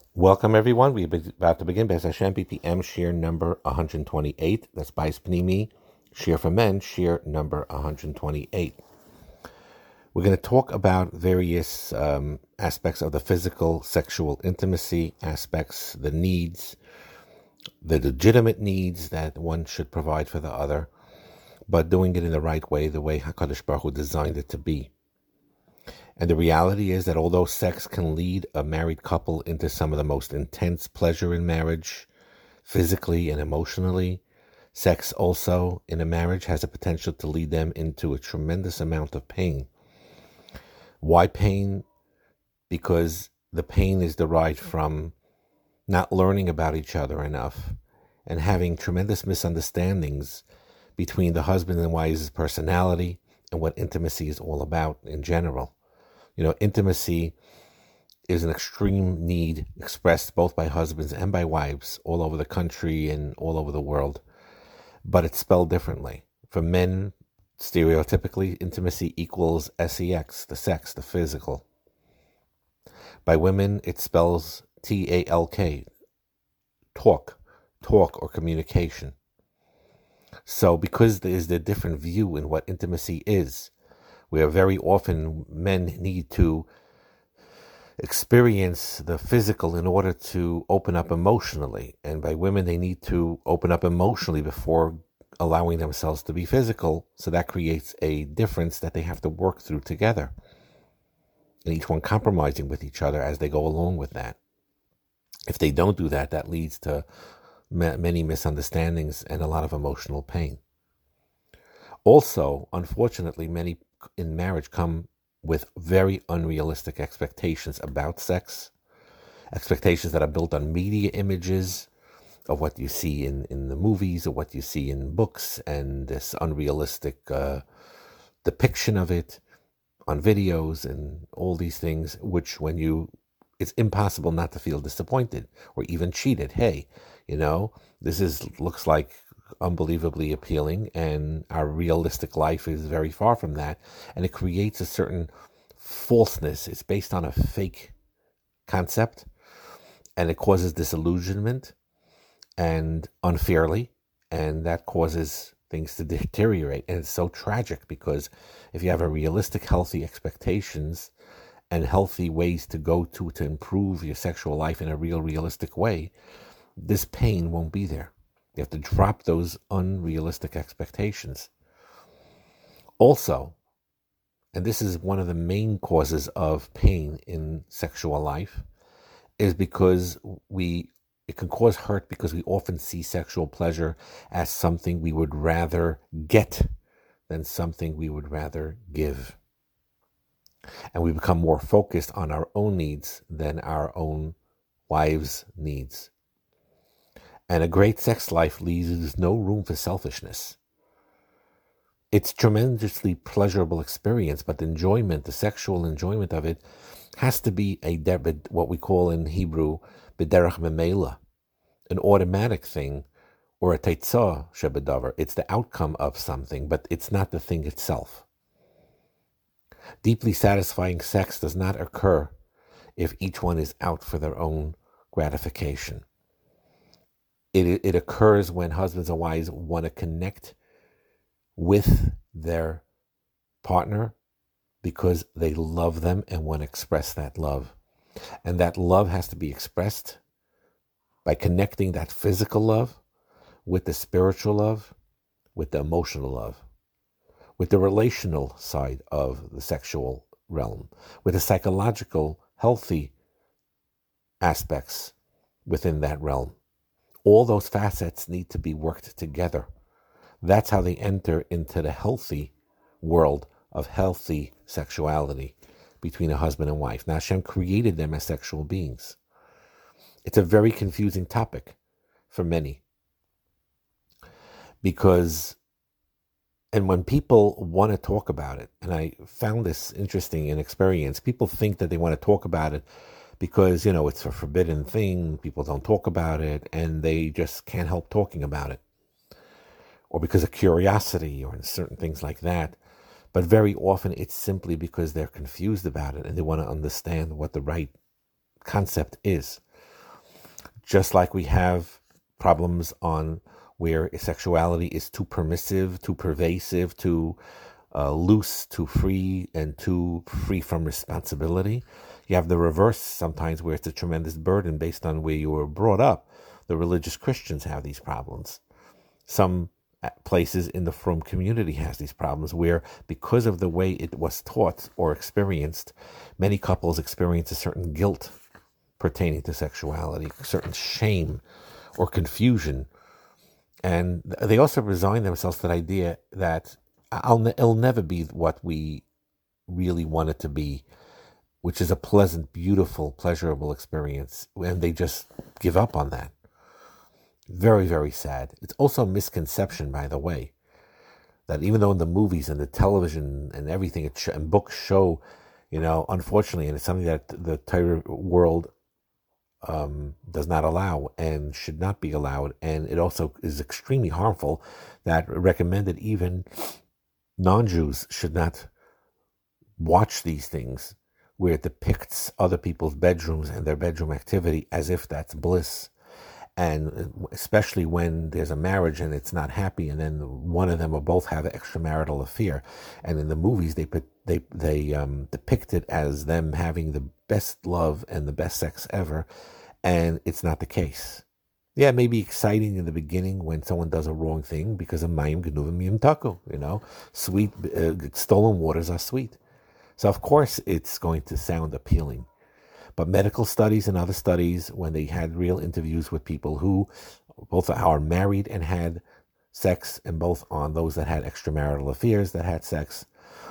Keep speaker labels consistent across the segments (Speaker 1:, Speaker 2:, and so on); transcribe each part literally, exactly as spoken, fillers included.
Speaker 1: Welcome, everyone. We're about to begin Be'ez Hashem B P M Shir number one hundred twenty-eight. That's Bais Pnimi, Shir for Men, Shir number one hundred twenty-eight. We're going to talk about various um, aspects of the physical, sexual intimacy aspects, the needs, the legitimate needs that one should provide for the other, but doing it in the right way, the way HaKadosh Baruch Hu designed it to be. And the reality is that although sex can lead a married couple into some of the most intense pleasure in marriage, physically and emotionally, sex also in a marriage has a potential to lead them into a tremendous amount of pain. Why pain? Because the pain is derived from not learning about each other enough and having tremendous misunderstandings between the husband and wife's personality and what intimacy is all about in general. You know, intimacy is an extreme need expressed both by husbands and by wives all over the country and all over the world, but it's spelled differently. For men, stereotypically, intimacy equals sex, the sex, the physical. By women, it spells T A L K, talk, talk or communication. So because there is the different view in what intimacy is, where very often men need to experience the physical in order to open up emotionally. And by women, they need to open up emotionally before allowing themselves to be physical. So that creates a difference that they have to work through together. And each one compromising with each other as they go along with that. If they don't do that, that leads to many misunderstandings and a lot of emotional pain. Also, unfortunately, many in marriage come with very unrealistic expectations about sex, expectations that are built on media images of what you see in, in the movies or what you see in books, and this unrealistic uh, depiction of it on videos and all these things, which when you, it's impossible not to feel disappointed or even cheated. Hey, you know, this is looks like unbelievably appealing, and our realistic life is very far from that, and it creates a certain falseness. It's based on a fake concept, and it causes disillusionment and unfairly, and that causes things to deteriorate. And it's so tragic, because if you have a realistic, healthy expectations and healthy ways to go to to improve your sexual life in a real, realistic way, this pain won't be there. You have to drop those unrealistic expectations. Also, and this is one of the main causes of pain in sexual life, is because we it can cause hurt because we often see sexual pleasure as something we would rather get than something we would rather give. And we become more focused on our own needs than our own wives' needs. And a great sex life leaves no room for selfishness. It's tremendously pleasurable experience, but the enjoyment, the sexual enjoyment of it, has to be a what we call in Hebrew b'derech memela, an automatic thing, or a teitzah shebedavar. It's the outcome of something, but it's not the thing itself. Deeply satisfying sex does not occur if each one is out for their own gratification. It, it occurs when husbands and wives want to connect with their partner because they love them and want to express that love. And that love has to be expressed by connecting that physical love with the spiritual love, with the emotional love, with the relational side of the sexual realm, with the psychological, healthy aspects within that realm. All those facets need to be worked together. That's how they enter into the healthy world of healthy sexuality between a husband and wife. Now, Hashem created them as sexual beings. It's a very confusing topic for many. Because, and when people want to talk about it, and I found this interesting in experience, people think that they want to talk about it because, you know, it's a forbidden thing, people don't talk about it, and they just can't help talking about it. Or because of curiosity, or certain things like that. But very often it's simply because they're confused about it, and they want to understand what the right concept is. Just like we have problems on where sexuality is too permissive, too pervasive, too uh, loose, too free, and too free from responsibility. You have the reverse sometimes where it's a tremendous burden based on where you were brought up. The religious Christians have these problems. Some places in the frum community has these problems where, because of the way it was taught or experienced, many couples experience a certain guilt pertaining to sexuality, certain shame or confusion. And they also resign themselves to the idea that I'll ne- it'll never be what we really want it to be, which is a pleasant, beautiful, pleasurable experience, and they just give up on that. Very, very sad. It's also a misconception, by the way, that even though in the movies and the television and everything it sh- and books show, you know, unfortunately, and it's something that the Torah world um, does not allow and should not be allowed, and it also is extremely harmful, that recommended even non-Jews should not watch these things where it depicts other people's bedrooms and their bedroom activity as if that's bliss. And especially when there's a marriage and it's not happy, and then one of them or both have an extramarital affair, and in the movies they put they they um, depict it as them having the best love and the best sex ever, and it's not the case. Yeah, it may be exciting in the beginning when someone does a wrong thing because of mayim genuvim yim taku, you know, sweet uh, stolen waters are sweet. So of course it's going to sound appealing. But medical studies and other studies, when they had real interviews with people who both are married and had sex, and both on those that had extramarital affairs that had sex,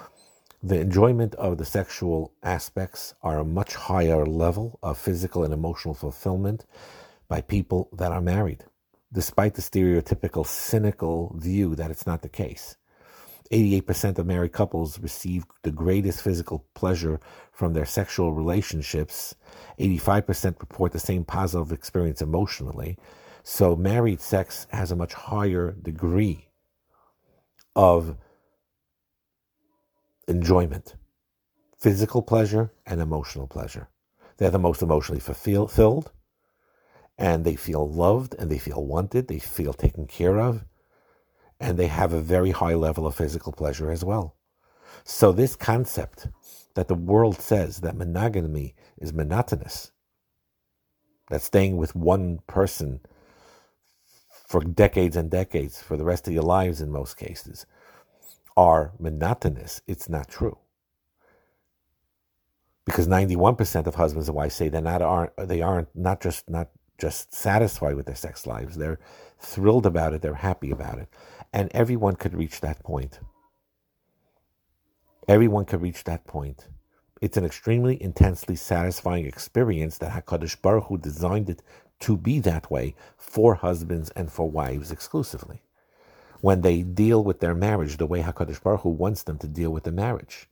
Speaker 1: the enjoyment of the sexual aspects are a much higher level of physical and emotional fulfillment by people that are married, despite the stereotypical cynical view that it's not the case. eighty-eight percent of married couples receive the greatest physical pleasure from their sexual relationships. eighty-five percent report the same positive experience emotionally. So married sex has a much higher degree of enjoyment, physical pleasure and emotional pleasure. They're the most emotionally fulfilled, and they feel loved, and they feel wanted, they feel taken care of, and they have a very high level of physical pleasure as well. So this concept that the world says that monogamy is monotonous, that staying with one person for decades and decades, for the rest of your lives in most cases, are monotonous, it's not true. Because ninety-one percent of husbands and wives say they're not aren't they aren't not just not just satisfied with their sex lives, they're thrilled about it, they're happy about it. And everyone could reach that point. Everyone could reach that point. It's an extremely intensely satisfying experience that HaKadosh Baruch Hu designed it to be that way for husbands and for wives exclusively, when they deal with their marriage the way HaKadosh Baruch Hu wants them to deal with the marriage.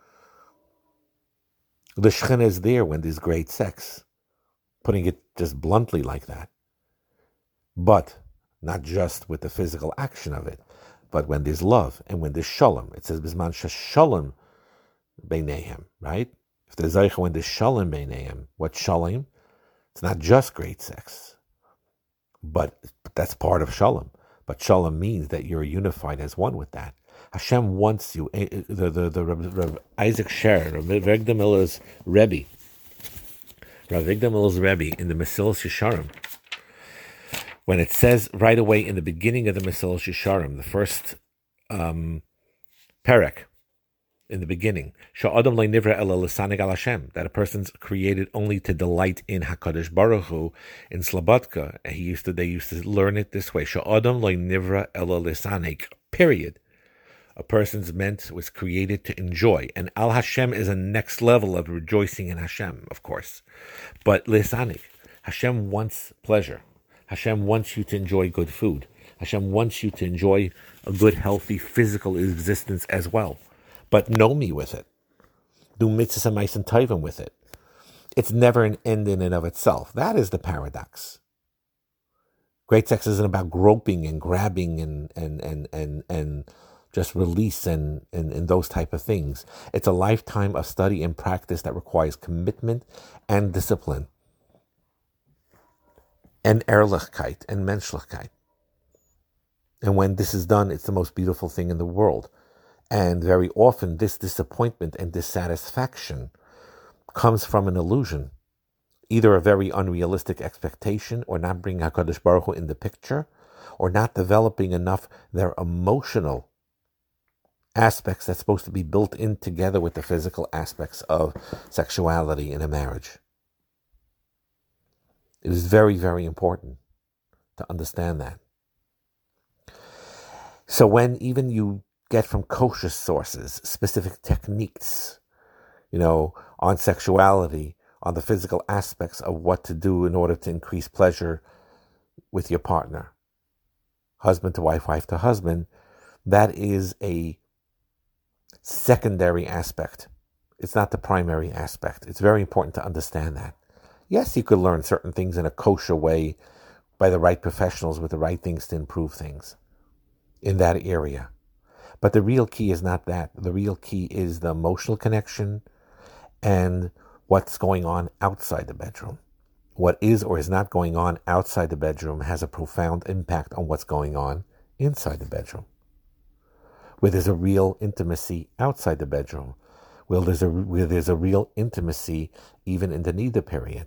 Speaker 1: The Shekhinah is there when there's great sex, putting it just bluntly like that. But not just with the physical action of it, but when there's love and when there's shalom. It says, Bisman shalom beinehem, right? If there's zeicha when there's shalom beinehem, what shalom? It's not just great sex, but, but that's part of shalom. But shalom means that you're unified as one with that. Hashem wants you. The the the, the, the Isaac Sher, Rav Avigdor Miller's Rebbe, Rav Avigdor Miller's Rebbe in the Mesilas Yesharim, when it says right away in the beginning of the Mesilas Yesharim, the first um, perek, in the beginning, Sha'adam lo nivra ela l'sanig al Hashem, that a person's created only to delight in HaKadosh Baruch Hu. In Slobodka, he used to, they used to learn it this way: Sha'adam lo nivra ela l'sanig. Period. A person's meant was created to enjoy, and Al Hashem is a next level of rejoicing in Hashem, of course. But l'sanig, Hashem wants pleasure. Hashem wants you to enjoy good food. Hashem wants you to enjoy a good, healthy, physical existence as well. But know me with it. Do mitzvahs and ma'asim tovim with it. It's never an end in and of itself. That is the paradox. Great sex isn't about groping and grabbing and and and and, and just release and, and, and those type of things. It's a lifetime of study and practice that requires commitment and discipline. and Ehrlichkeit and Menschlichkeit. And when this is done, it's the most beautiful thing in the world. And very often this disappointment and dissatisfaction comes from an illusion, either a very unrealistic expectation, or not bringing HaKadosh Baruch Hu in the picture, or not developing enough their emotional aspects that's supposed to be built in together with the physical aspects of sexuality in a marriage. It is very, very important to understand that. So when even you get from kosher sources specific techniques, you know, on sexuality, on the physical aspects of what to do in order to increase pleasure with your partner, husband to wife, wife to husband, that is a secondary aspect. It's not the primary aspect. It's very important to understand that. Yes, you could learn certain things in a kosher way by the right professionals with the right things to improve things in that area. But the real key is not that. The real key is the emotional connection and what's going on outside the bedroom. What is or is not going on outside the bedroom has a profound impact on what's going on inside the bedroom. Where there's a real intimacy outside the bedroom, where there's a, where there's a real intimacy even in the nida period.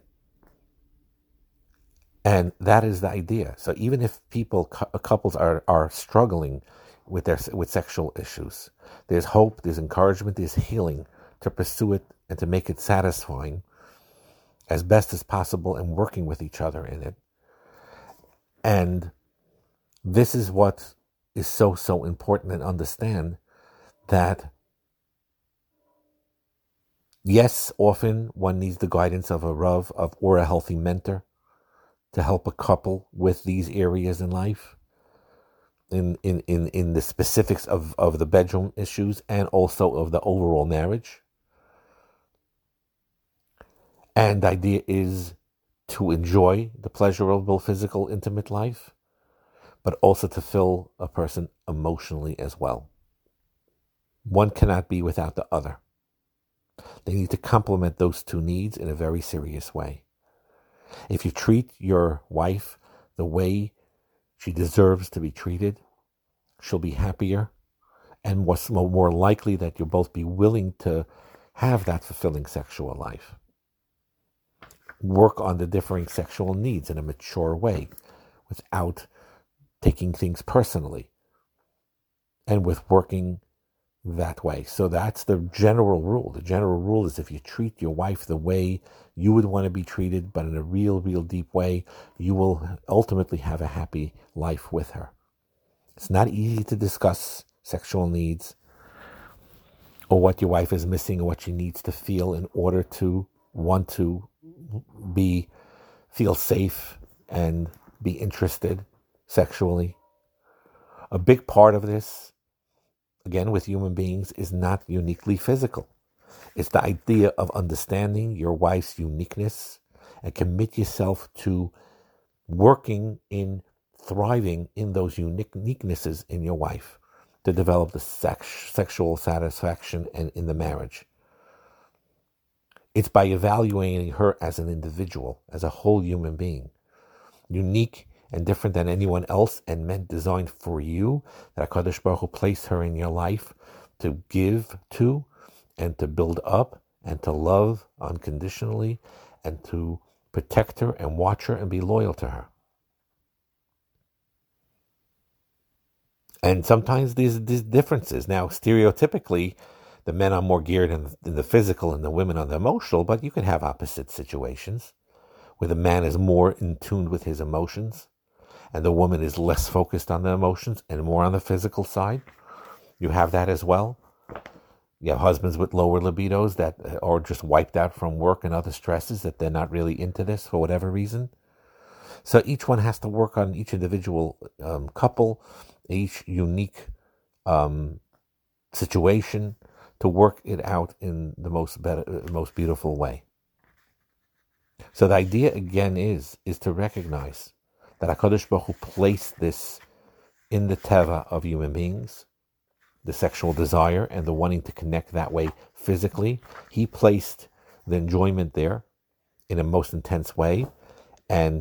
Speaker 1: And that is the idea. So even if people, couples are, are struggling with their with sexual issues, there's hope, there's encouragement, there's healing to pursue it and to make it satisfying as best as possible and working with each other in it. And this is what is so, so important, and understand that, yes, often one needs the guidance of a Rav of, or a healthy mentor to help a couple with these areas in life, in, in, in, in the specifics of, of the bedroom issues and also of the overall marriage. And the idea is to enjoy the pleasurable physical intimate life, but also to fill a person emotionally as well. One cannot be without the other. They need to complement those two needs in a very serious way. If you treat your wife the way she deserves to be treated, she'll be happier and more, more likely that you'll both be willing to have that fulfilling sexual life. Work on the differing sexual needs in a mature way without taking things personally, and with working that way. So that's the general rule. The general rule is if you treat your wife the way you would want to be treated, but in a real, real deep way, you will ultimately have a happy life with her. It's not easy to discuss sexual needs or what your wife is missing or what she needs to feel in order to want to be, feel safe and be interested sexually. A big part of this, again, with human beings, is not uniquely physical. It's the idea of understanding your wife's uniqueness and commit yourself to working in thriving in those uniquenesses in your wife to develop the sex, sexual satisfaction and in the marriage. It's by evaluating her as an individual, as a whole human being, unique and different than anyone else and meant designed for you, that HaKadosh Baruch Hu placed her in your life to give to and to build up and to love unconditionally and to protect her and watch her and be loyal to her. And sometimes there's these differences. Now, stereotypically, the men are more geared in, in the physical and the women on the emotional, but you can have opposite situations where the man is more in tune with his emotions and the woman is less focused on the emotions and more on the physical side. You have that as well. You have husbands with lower libidos that are just wiped out from work and other stresses, that they're not really into this for whatever reason. So each one has to work on each individual um, couple, each unique um, situation, to work it out in the most better, most beautiful way. So the idea again is is to recognize that HaKadosh Baruch Hu placed this in the teva of human beings, the sexual desire and the wanting to connect that way physically. He placed the enjoyment there in a most intense way, and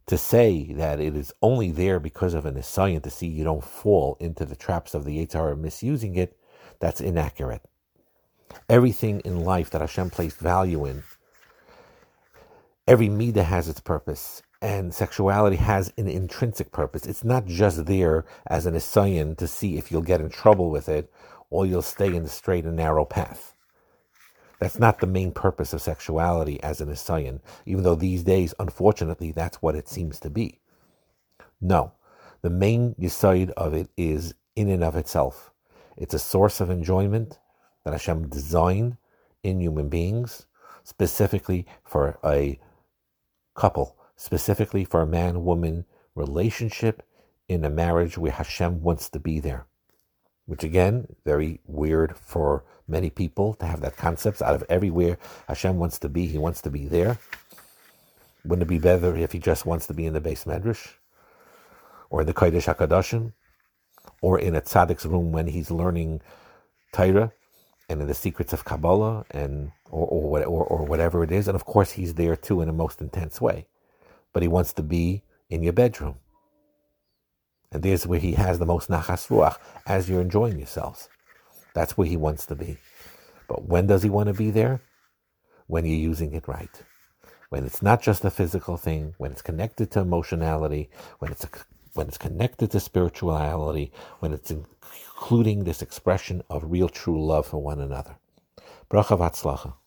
Speaker 1: To say that it is only there because of an nisayon to see you don't fall into the traps of the Yetzer Hara misusing it, that's inaccurate. Everything in life that Hashem placed value in, every midah has its purpose, and sexuality has an intrinsic purpose. It's not just there as an nisayon to see if you'll get in trouble with it or you'll stay in the straight and narrow path. That's not the main purpose of sexuality as an nisayon, even though these days, unfortunately, that's what it seems to be. No, the main yesod of it is in and of itself. It's a source of enjoyment that Hashem designed in human beings, specifically for a couple, specifically for a man-woman relationship in a marriage where Hashem wants to be there. Which again, very weird for many people to have that concept. Out of everywhere Hashem wants to be, He wants to be there. Wouldn't it be better if He just wants to be in the Beis Medrash, or in the Kodesh HaKadoshim, or in a tzaddik's room when he's learning Torah, and in the secrets of Kabbalah, and or or, or or whatever it is? And of course, He's there too in a most intense way. But He wants to be in your bedroom. And there's where He has the most nachas ruach as you're enjoying yourselves. That's where He wants to be. But when does He want to be there? When you're using it right. When it's not just a physical thing, when it's connected to emotionality, when it's a, when it's connected to spirituality, when it's including this expression of real true love for one another. Bracha v'atzlacha.